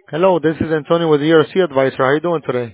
Hello, this is Antonio with ERC Advisor. How you doing today?